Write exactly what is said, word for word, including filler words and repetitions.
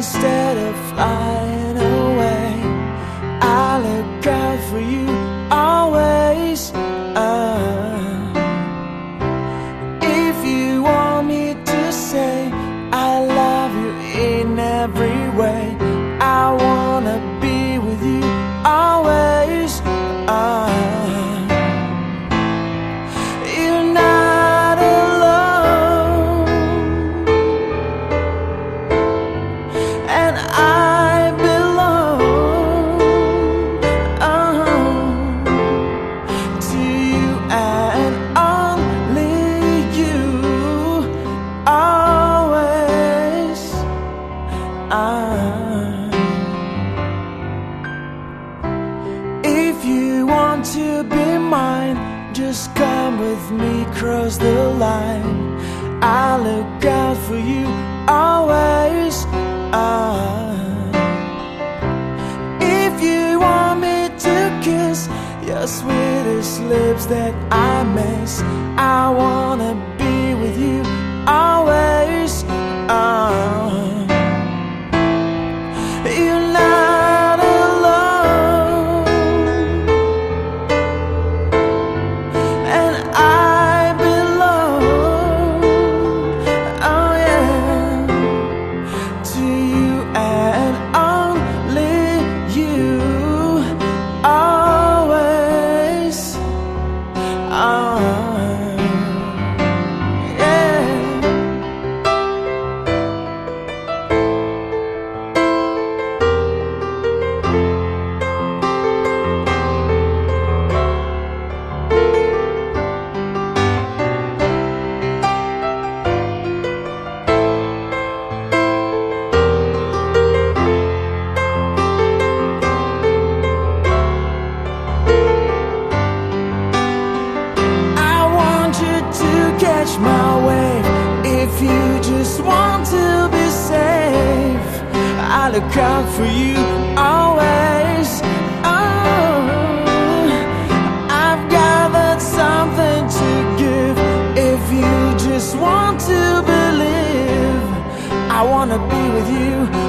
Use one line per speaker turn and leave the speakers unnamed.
instead of flying away. I look out for you always. uh, If you want me to say I love you in every way, I wanna be with you always. uh, You're not alone, and I belong uh, to you and only you, always. uh, If you want to be mine, just come with me, cross the line. I look out for you always. uh, If you want me to kiss your sweetest lips that I miss, I wanna be with you always. uh, You're not alone, and I belong, oh yeah, to you and only you, always. uh, yeah. Catch my wave if you just want to be safe. I look out for you always. Oh, I've gathered something to give. If you just want to believe, I wanna be with you